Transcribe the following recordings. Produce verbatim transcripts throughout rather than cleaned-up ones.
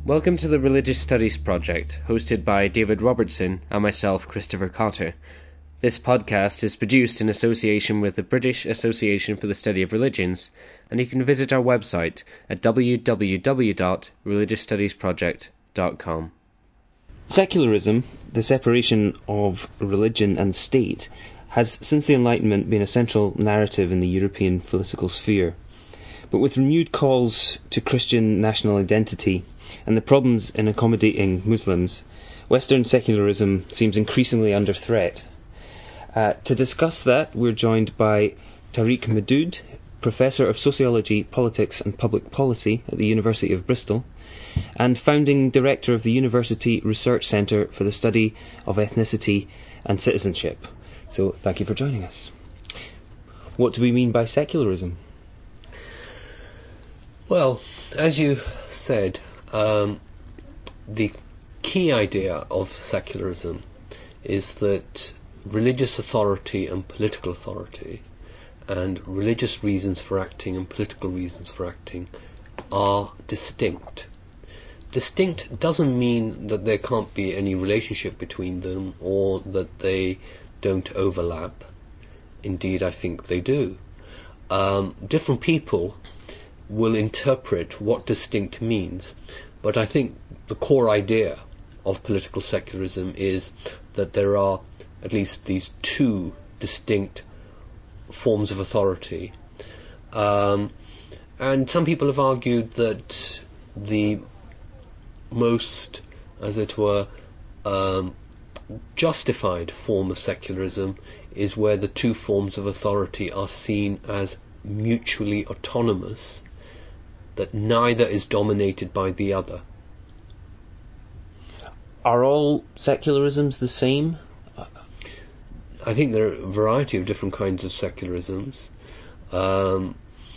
Welcome to the Religious Studies Project, hosted by David Robertson and myself, Christopher Cotter. This podcast is produced in association with the British Association for the Study of Religions, and you can visit our website at w w w dot religious studies project dot com. Secularism, the separation of religion and state, has since the Enlightenment been a central narrative in the European political sphere. But with renewed calls to Christian national identity and the problems in accommodating Muslims, Western secularism seems increasingly under threat. Uh, to discuss that, we're joined by Tariq Madood, Professor of Sociology, Politics and Public Policy at the University of Bristol, and Founding Director of the University Research Centre for the Study of Ethnicity and Citizenship. So, thank you for joining us. What do we mean by secularism? Well, as you said, um, the key idea of secularism is that religious authority and political authority, and religious reasons for acting and political reasons for acting, are distinct. Distinct doesn't mean that there can't be any relationship between them or that they don't overlap. Indeed, I think they do. Um, different people will interpret what distinct means, but I think the core idea of political secularism is that there are at least these two distinct forms of authority. Um, and some people have argued that the most, as it were, um, justified form of secularism is where the two forms of authority are seen as mutually autonomous, that neither is dominated by the other. Are all secularisms the same? I think there are a variety of different kinds of secularisms. Um,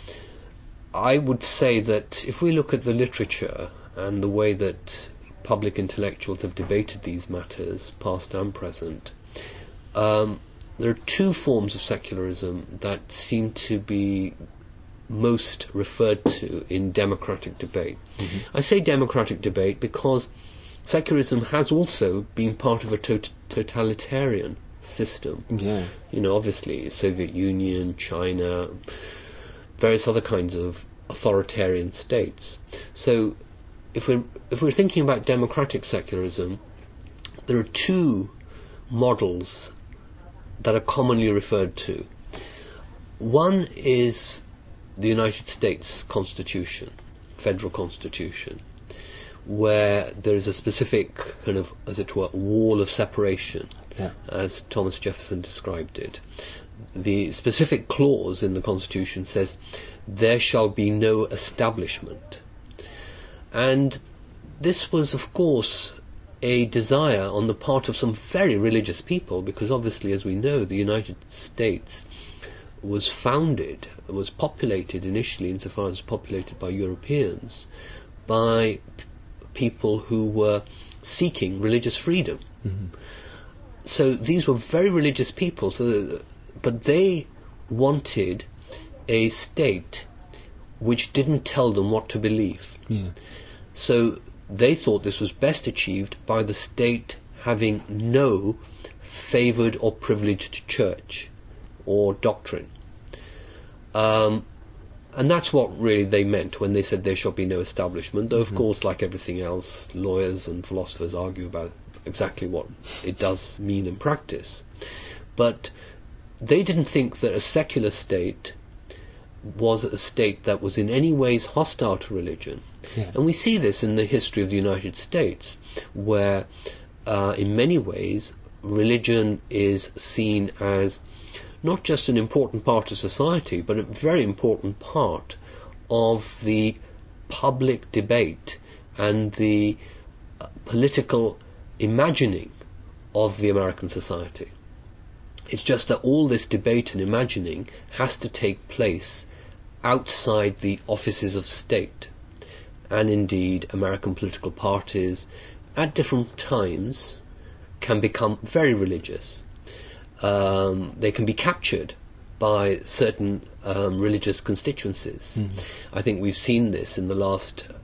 I would say that if we look at the literature and the way that public intellectuals have debated these matters, past and present, um, there are two forms of secularism that seem to be most referred to in democratic debate. Mm-hmm. I say democratic debate because secularism has also been part of a tot- totalitarian system. Yeah. You know, obviously, Soviet Union, China, various other kinds of authoritarian states. So, if we're if we're thinking about democratic secularism, there are two models that are commonly referred to. One is the United States Constitution, Federal Constitution, where there is a specific kind of, as it were, wall of separation, yeah, as Thomas Jefferson described it. The specific clause in the Constitution says, "There shall be no establishment." And this was, of course, a desire on the part of some very religious people, because obviously, as we know, the United States was founded, was populated initially, insofar as populated by Europeans, by p- people who were seeking religious freedom. Mm-hmm. So these were very religious people, so, but they wanted a state which didn't tell them what to believe. Yeah. So they thought this was best achieved by the state having no favoured or privileged church or doctrine. Um, and that's what really they meant when they said there shall be no establishment, though, mm-hmm. of course, like everything else, lawyers and philosophers argue about exactly what it does mean in practice. But they didn't think that a secular state was a state that was in any ways hostile to religion. Yeah. And we see this in the history of the United States, where uh, in many ways religion is seen as not just an important part of society, but a very important part of the public debate and the uh, political imagining of the American society. It's just that all this debate and imagining has to take place outside the offices of state. And indeed, American political parties at different times can become very religious. Um, they can be captured by certain um, religious constituencies. Mm. I think we've seen this in the last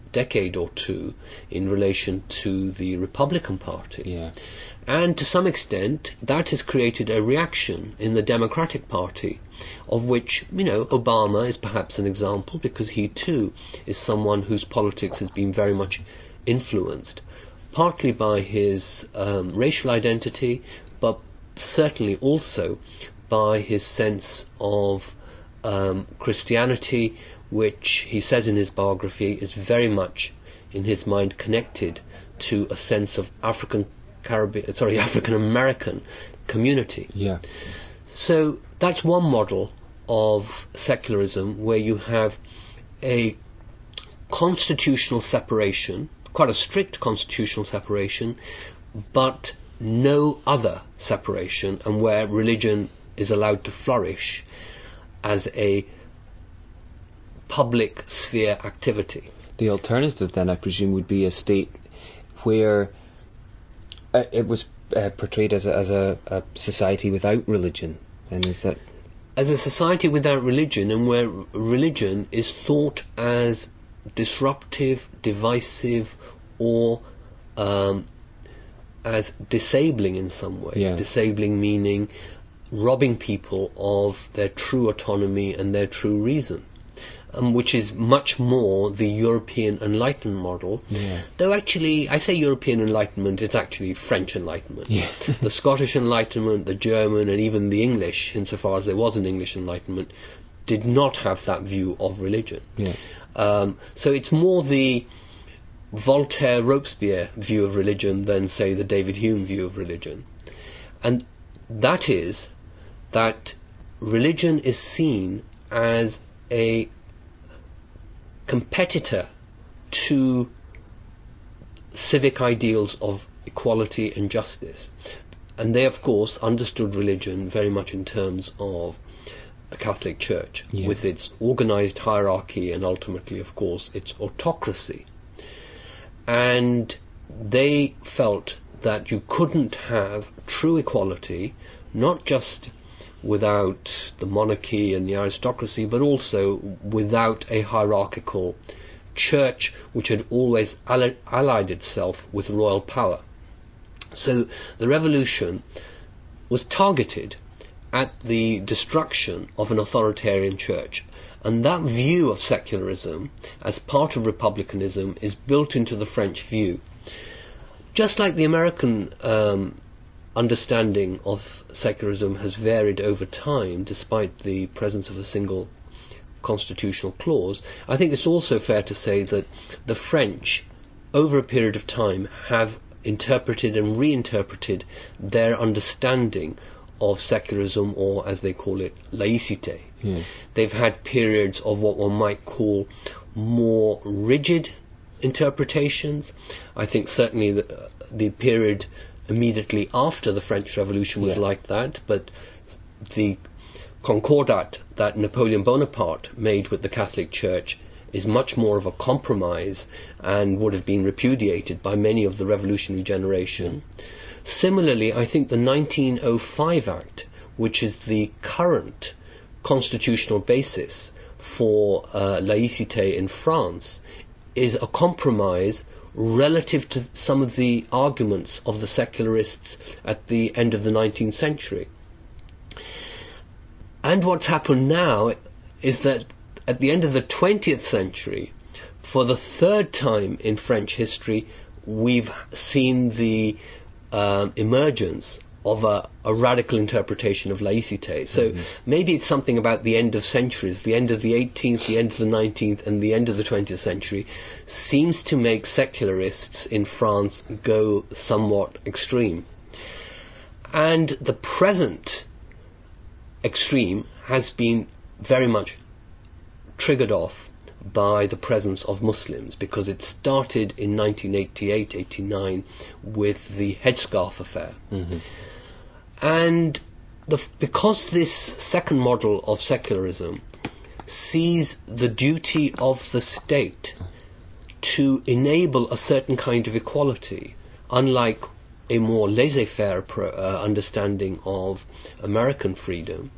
decade or two in relation to the Republican Party. Yeah. And to some extent, that has created a reaction in the Democratic Party, of which, you know, Obama is perhaps an example, because he too is someone whose politics has been very much influenced, partly by his um, racial identity, but certainly also by his sense of um, Christianity, which he says in his biography is very much, in his mind, connected to a sense of African Caribbean, sorry, African American community. Yeah. So that's one model of secularism, where you have a constitutional separation, quite a strict constitutional separation, but no other separation, and where religion is allowed to flourish as a public sphere activity. The alternative, then, I presume, would be a state where uh, it was uh, portrayed as a, as a, a society without religion. And is that as a society without religion, and where religion is thought as disruptive, divisive, or um, as disabling in some way. Yeah. Disabling meaning robbing people of their true autonomy and their true reason, um, which is much more the European Enlightenment model. Yeah. Though actually, I say European Enlightenment, it's actually French Enlightenment. Yeah. The Scottish Enlightenment, the German, and even the English, insofar as there was an English Enlightenment, did not have that view of religion. Yeah. Um, so it's more the Voltaire, Robespierre view of religion than, say, the David Hume view of religion. And that is that religion is seen as a competitor to civic ideals of equality and justice. And they, of course, understood religion very much in terms of the Catholic Church, yeah. with its organized hierarchy and ultimately, of course, its autocracy. And they felt that you couldn't have true equality, not just without the monarchy and the aristocracy, but also without a hierarchical church which had always allied, allied itself with royal power. So the revolution was targeted at the destruction of an authoritarian church. And that view of secularism as part of republicanism is built into the French view. Just like the American um, understanding of secularism has varied over time, despite the presence of a single constitutional clause, I think it's also fair to say that the French, over a period of time, have interpreted and reinterpreted their understanding of secularism, or as they call it, laïcité. Yeah. They've had periods of what one might call more rigid interpretations. I think certainly the, the period immediately after the French Revolution was yeah. like that, but the concordat that Napoleon Bonaparte made with the Catholic Church is much more of a compromise and would have been repudiated by many of the revolutionary generation. Yeah. Similarly, I think the nineteen oh five Act, which is the current constitutional basis for uh, laïcité in France, is a compromise relative to some of the arguments of the secularists at the end of the nineteenth century. And what's happened now is that at the end of the twentieth century, for the third time in French history, we've seen the um, emergence of a, a radical interpretation of laïcité. So mm-hmm. maybe it's something about the end of centuries, the end of the eighteenth, the end of the nineteenth, and the end of the twentieth century seems to make secularists in France go somewhat extreme. And the present extreme has been very much triggered off by the presence of Muslims, because it started in nineteen eighty-eight eighty-nine with the headscarf affair. Mm-hmm. And the, because this second model of secularism sees the duty of the state to enable a certain kind of equality, unlike a more laissez-faire pro, uh, understanding of American freedom,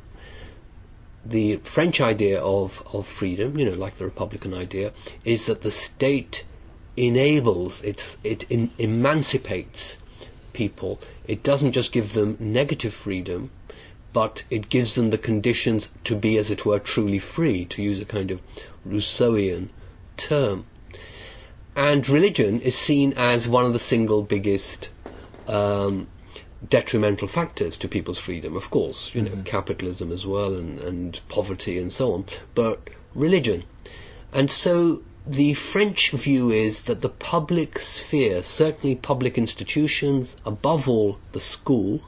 the French idea of, of freedom, you know, like the Republican idea, is that the state enables, it's, it in, emancipates people. It doesn't just give them negative freedom, but it gives them the conditions to be, as it were, truly free, to use a kind of Rousseauian term. And religion is seen as one of the single biggest um, detrimental factors to people's freedom, of course, you mm-hmm. know, capitalism as well, and, and poverty and so on, but religion. And so the French view is that the public sphere, certainly public institutions, above all the school,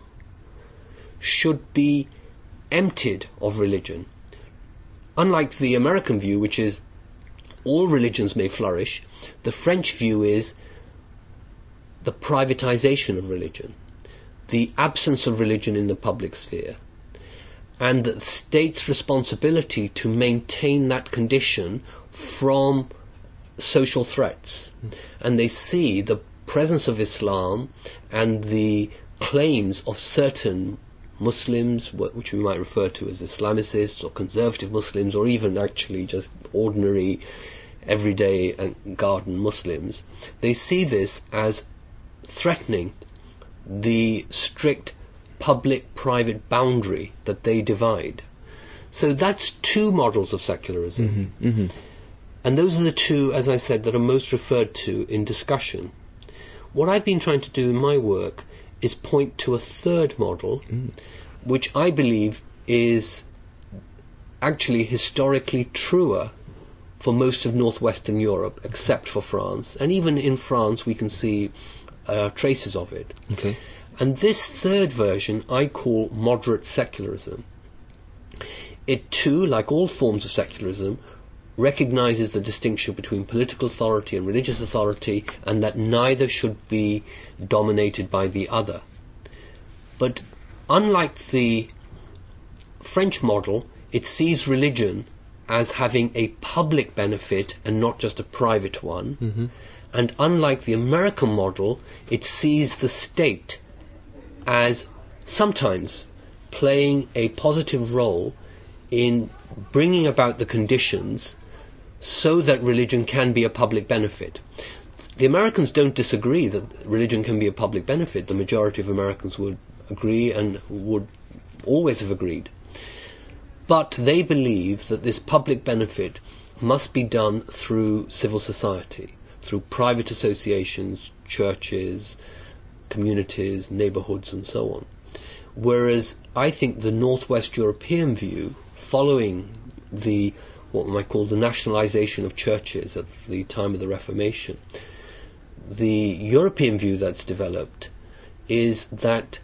should be emptied of religion. Unlike the American view, which is all religions may flourish, the French view is the privatization of religion, the absence of religion in the public sphere, and the state's responsibility to maintain that condition from social threats. Mm. And they see the presence of Islam and the claims of certain Muslims, which we might refer to as Islamicists or conservative Muslims, or even actually just ordinary everyday and garden Muslims. They see this as threatening the strict public-private boundary that they divide. So that's two models of secularism. Mm-hmm, mm-hmm. And those are the two, as I said, that are most referred to in discussion. What I've been trying to do in my work is point to a third model, mm. which I believe is actually historically truer for most of northwestern Europe, except for France. And even in France we can see uh, traces of it. Okay. And this third version I call moderate secularism. It too, like all forms of secularism, recognizes the distinction between political authority and religious authority, and that neither should be dominated by the other. But unlike the French model, it sees religion as having a public benefit and not just a private one. Mm-hmm. And unlike the American model, it sees the state as sometimes playing a positive role in bringing about the conditions so that religion can be a public benefit. The Americans don't disagree that religion can be a public benefit. The majority of Americans would agree and would always have agreed. But they believe that this public benefit must be done through civil society, through private associations, churches, communities, neighbourhoods, and so on. Whereas I think the Northwest European view, following the what we might call the nationalisation of churches at the time of the Reformation, the European view that's developed is that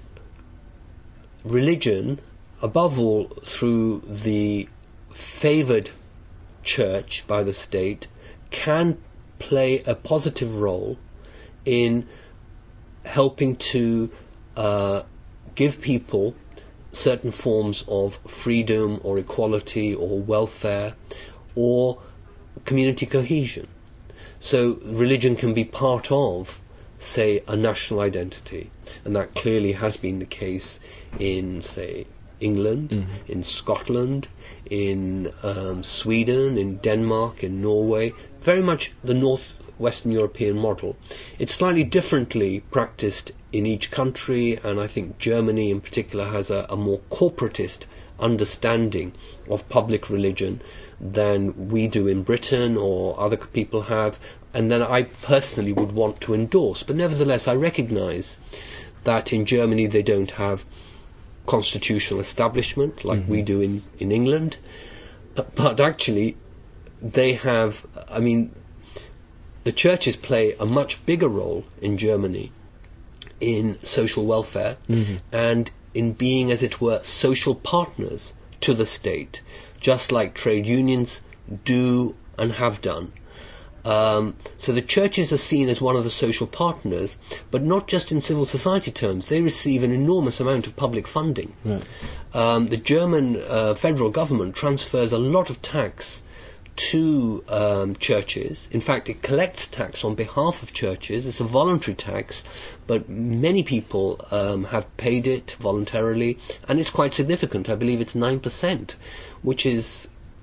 religion, above all through the favoured church by the state, can play a positive role in helping to uh, give people certain forms of freedom or equality or welfare or community cohesion. So religion can be part of, say, a national identity, and that clearly has been the case in, say, England, mm-hmm. in Scotland, in um, Sweden, in Denmark, in Norway, very much the Northwestern European model. It's slightly differently practiced in each country, and I think Germany in particular has a, a more corporatist understanding of public religion than we do in Britain or other people have, and then I personally would want to endorse. But nevertheless, I recognise that in Germany they don't have constitutional establishment like mm-hmm. we do in, in England, but actually they have, I mean, the churches play a much bigger role in Germany in social welfare mm-hmm. and in being, as it were, social partners to the state, just like trade unions do and have done. Um, so the churches are seen as one of the social partners, but not just in civil society terms. They receive an enormous amount of public funding. Right. Um, the German uh, federal government transfers a lot of tax to um, churches. In fact, it collects tax on behalf of churches. It's a voluntary tax, but many people um, have paid it voluntarily, and it's quite significant. I believe it's nine percent, which is a,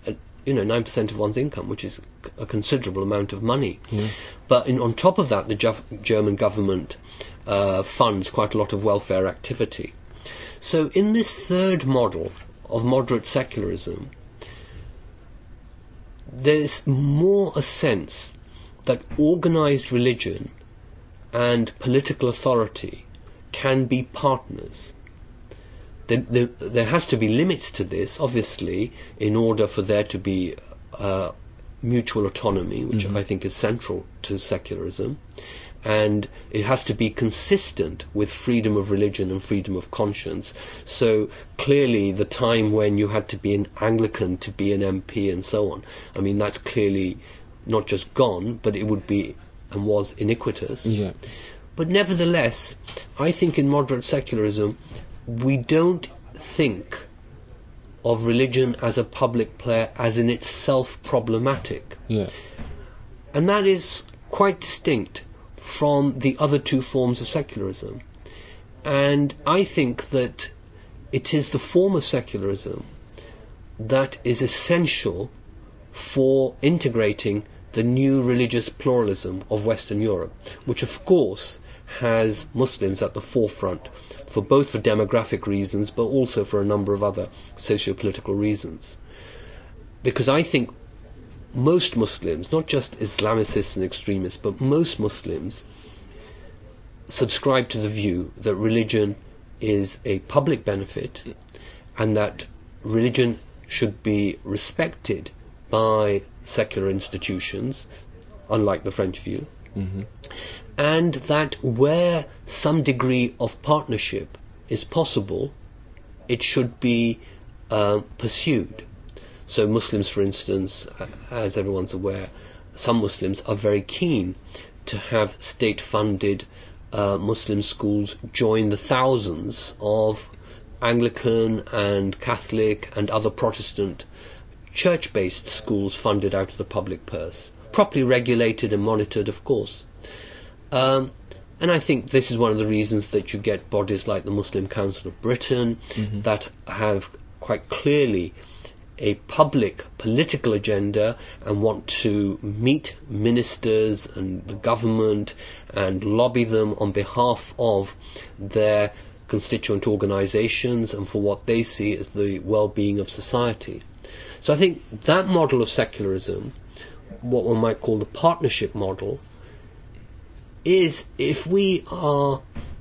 you know, nine percent of one's income, which is a considerable amount of money. Yeah. But in, on top of that, the Ju- German government uh, funds quite a lot of welfare activity. So in this third model of moderate secularism, there's more a sense that organised religion and political authority can be partners. There, there, there has to be limits to this, obviously, in order for there to be uh, mutual autonomy, which mm-hmm. I think is central to secularism, and it has to be consistent with freedom of religion and freedom of conscience. So clearly the time when you had to be an Anglican to be an M P and so on, I mean, that's clearly not just gone, but it would be and was iniquitous. Yeah. But nevertheless, I think in moderate secularism, we don't think of religion as a public player as in itself problematic. Yeah. And that is quite distinct from the other two forms of secularism. And I think that it is the form of secularism that is essential for integrating the new religious pluralism of Western Europe, which of course has Muslims at the forefront, for both for demographic reasons but also for a number of other socio-political reasons. Because I think most Muslims, not just Islamicists and extremists, but most Muslims subscribe to the view that religion is a public benefit and that religion should be respected by secular institutions, unlike the French view, mm-hmm. and that where some degree of partnership is possible, it should be uh, pursued. So Muslims, for instance, as everyone's aware, some Muslims are very keen to have state-funded uh, Muslim schools join the thousands of Anglican and Catholic and other Protestant church-based schools funded out of the public purse, properly regulated and monitored, of course. Um, and I think this is one of the reasons that you get bodies like the Muslim Council of Britain mm-hmm. that have quite clearly a public political agenda and want to meet ministers and the government and lobby them on behalf of their constituent organisations and for what they see as the well-being of society. So I think that model of secularism, what one might call the partnership model, is, if we are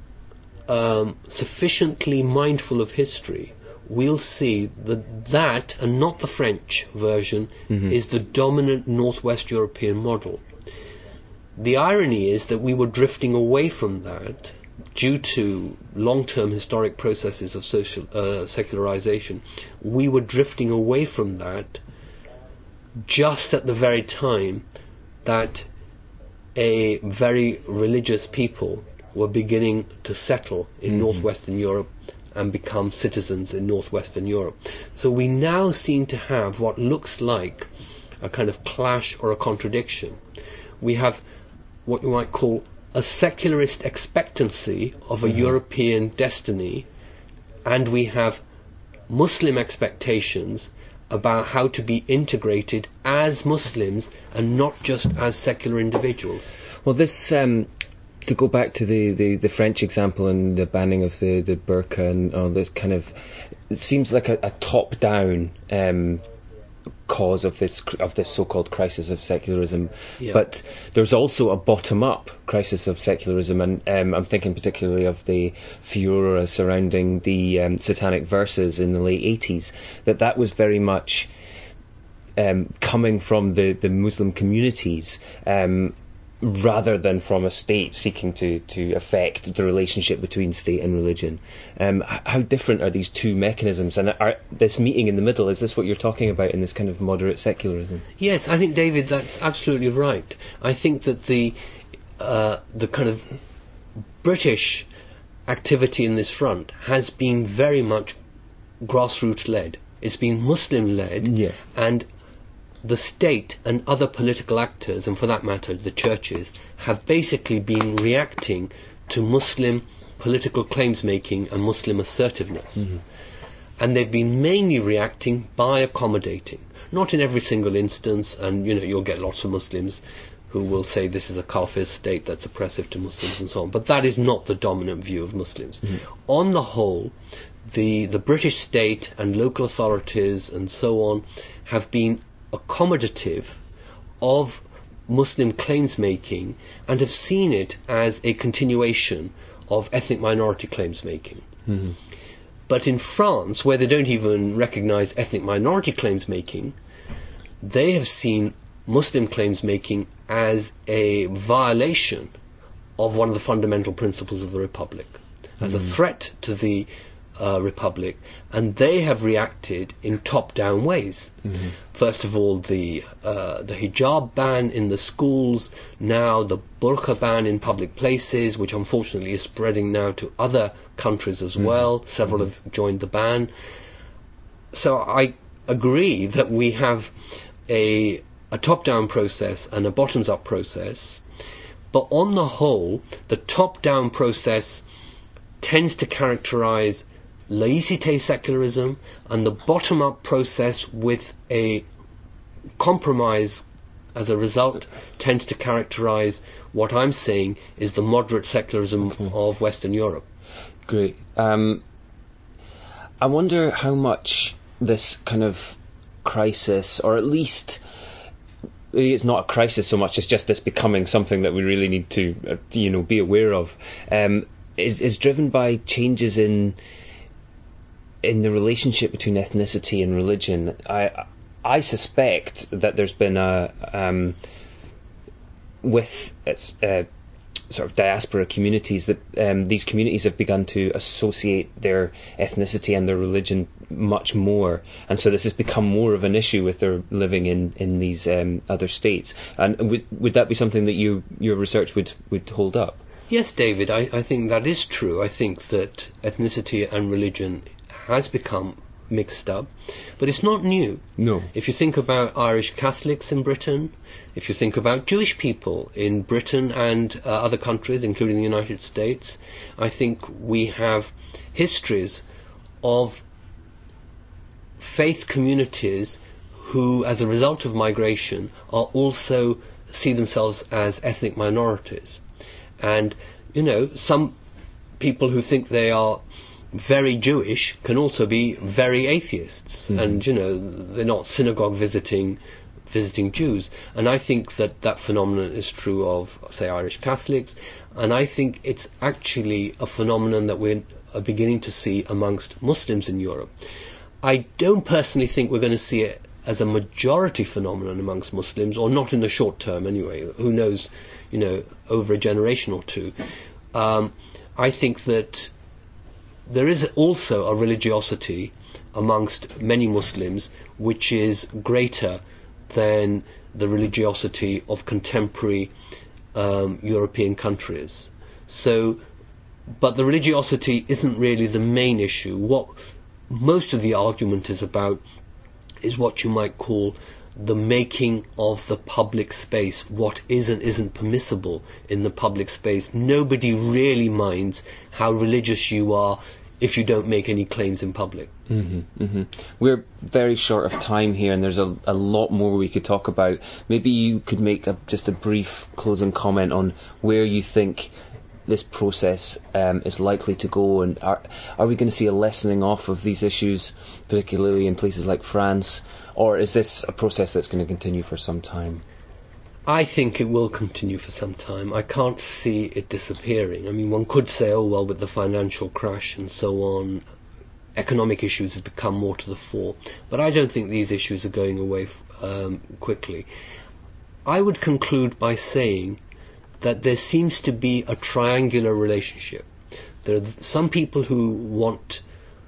um, sufficiently mindful of history, we'll see that that, and not the French version, mm-hmm. is the dominant Northwest European model. The irony is that we were drifting away from that due to long-term historic processes of social uh, secularization. We were drifting away from that just at the very time that a very religious people were beginning to settle in mm-hmm. northwestern Europe and become citizens in northwestern Europe. So we now seem to have what looks like a kind of clash or a contradiction. We have what you might call a secularist expectancy of a mm-hmm. European destiny, and we have Muslim expectations about how to be integrated as Muslims and not just as secular individuals. Well, this, um, to go back to the, the, the French example and the banning of the, the burqa and all this kind of, it seems like a, a top-down um, cause of this of this so-called crisis of secularism, yeah. But there's also a bottom-up crisis of secularism, and um, I'm thinking particularly of the furor surrounding the um, satanic verses in the late eighties, that that was very much um, coming from the, the Muslim communities, um, rather than from a state seeking to, to affect the relationship between state and religion. Um, how different are these two mechanisms? And are, this meeting in the middle, is this what you're talking about in this kind of moderate secularism? Yes, I think, David, that's absolutely right. I think that the uh, the kind of British activity in this front has been very much grassroots-led. It's been Muslim-led, yeah. and the state and other political actors, and for that matter the churches, have basically been reacting to Muslim political claims making and Muslim assertiveness. Mm-hmm. And they've been mainly reacting by accommodating. Not in every single instance, and you know, you'll get lots of Muslims who will say this is a Kafir state that's oppressive to Muslims and so on. But that is not the dominant view of Muslims. Mm-hmm. On the whole, the the British state and local authorities and so on have been accommodative of Muslim claims making and have seen it as a continuation of ethnic minority claims making. Mm-hmm. But in France, where they don't even recognise ethnic minority claims making, they have seen Muslim claims making as a violation of one of the fundamental principles of the Republic, as mm. a threat to the uh, Republic, and they have reacted in top-down ways. Mm-hmm. First of all, the uh, the hijab ban in the schools, now the burqa ban in public places, which unfortunately is spreading now to other countries as mm-hmm. well. Several mm-hmm. have joined the ban. So I agree that we have a a top-down process and a bottoms-up process, but on the whole, the top-down process tends to characterize laicite secularism, and the bottom-up process with a compromise as a result tends to characterize what I'm saying is the moderate secularism okay. of Western Europe. Great. Um, I wonder how much this kind of crisis, or at least it's not a crisis so much, it's just this becoming something that we really need to, uh, you know, be aware of, um, is, is driven by changes in in the relationship between ethnicity and religion. I I suspect that there's been a um, with uh, sort of diaspora communities that um, these communities have begun to associate their ethnicity and their religion much more, and so this has become more of an issue with their living in in these um, other states. And would would that be something that you your research would would hold up? Yes, David, I, I think that is true. I think that ethnicity and religion has become mixed up, but it's not new. No. If you think about Irish Catholics in Britain, if you think about Jewish people in Britain and uh, other countries, including the United States, I think we have histories of faith communities who, as a result of migration, are also see themselves as ethnic minorities. And, you know, some people who think they are very Jewish can also be very atheists, mm. and you know they're not synagogue visiting visiting Jews. And I think that that phenomenon is true of, say, Irish Catholics, and I think it's actually a phenomenon that we are beginning to see amongst Muslims in Europe. I don't personally think we're going to see it as a majority phenomenon amongst Muslims, or not in the short term anyway. Who knows, you know, over a generation or two. Um, I think that there is also a religiosity amongst many Muslims which is greater than the religiosity of contemporary um, European countries. So, but the religiosity isn't really the main issue. What most of the argument is about is what you might call the making of the public space, what is and isn't permissible in the public space. Nobody really minds how religious you are if you don't make any claims in public. Mm-hmm, mm-hmm. We're very short of time here, and there's a, a lot more we could talk about. Maybe you could make a, just a brief closing comment on where you think this process um, is likely to go, and are, are we going to see a lessening off of these issues, particularly in places like France, or is this a process that's going to continue for some time? I think it will continue for some time. I can't see it disappearing. I mean, one could say, oh well, with the financial crash and so on, economic issues have become more to the fore, but I don't think these issues are going away um, quickly. I would conclude by saying that there seems to be a triangular relationship. There are some people who want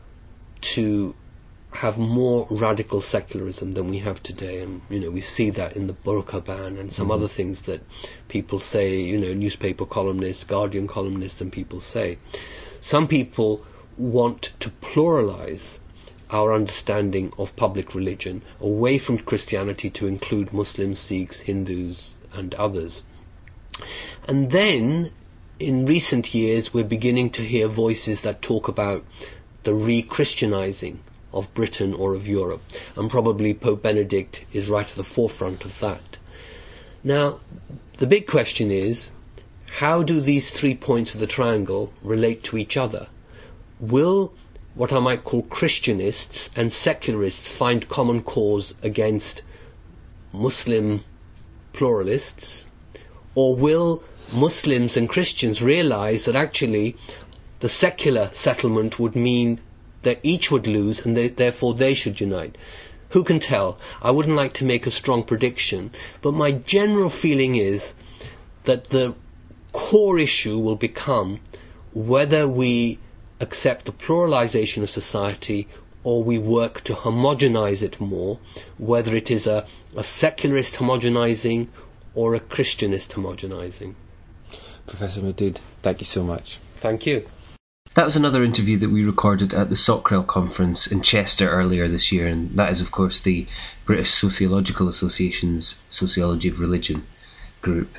to have more radical secularism than we have today, and you know we see that in the burqa ban and some mm-hmm. other things that people say, you know, newspaper columnists, Guardian columnists and people say. Some people want to pluralize our understanding of public religion away from Christianity to include Muslims, Sikhs, Hindus and others. And then in recent years we're beginning to hear voices that talk about the re-Christianizing of Britain or of Europe, and probably Pope Benedict is right at the forefront of that. Now, the big question is, how do these three points of the triangle relate to each other? Will what I might call Christianists and secularists find common cause against Muslim pluralists, or will Muslims and Christians realize that actually the secular settlement would mean that each would lose and they, therefore they should unite? Who can tell? I wouldn't like to make a strong prediction, but my general feeling is that the core issue will become whether we accept the pluralization of society or we work to homogenize it more, whether it is a, a secularist homogenizing or a Christianist homogenizing. Professor Madood, thank you so much. Thank you. That was another interview that we recorded at the SOCREL conference in Chester earlier this year, and that is of course the British Sociological Association's Sociology of Religion group.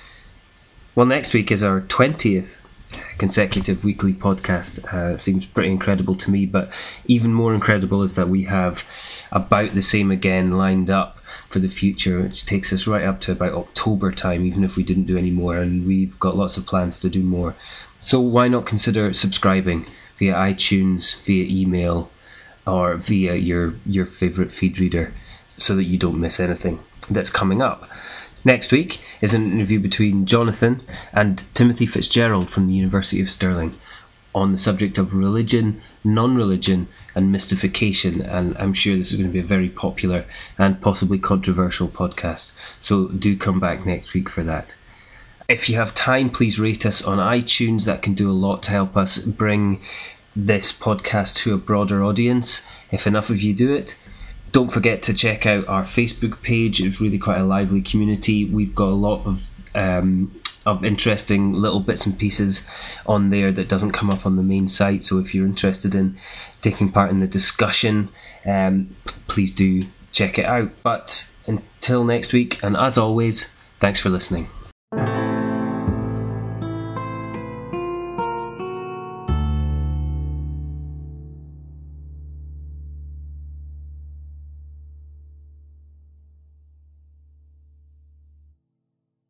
Well, next week is our twentieth consecutive weekly podcast. Uh, seems pretty incredible to me, but even more incredible is that we have About the Same Again lined up for the future, which takes us right up to about October time, even if we didn't do any more, and we've got lots of plans to do more. So why not consider subscribing via iTunes, via email, or via your, your favourite feed reader, so that you don't miss anything that's coming up. Next week is an interview between Jonathan and Timothy Fitzgerald from the University of Stirling on the subject of religion, non-religion and mystification, and I'm sure this is going to be a very popular and possibly controversial podcast, so do come back next week for that. If you have time, please rate us on iTunes. That can do a lot to help us bring this podcast to a broader audience, if enough of you do it. Don't forget to check out our Facebook page. It's really quite a lively community. We've got a lot of um, of interesting little bits and pieces on there that doesn't come up on the main site. So if you're interested in taking part in the discussion, um, please do check it out. But until next week, and as always, thanks for listening.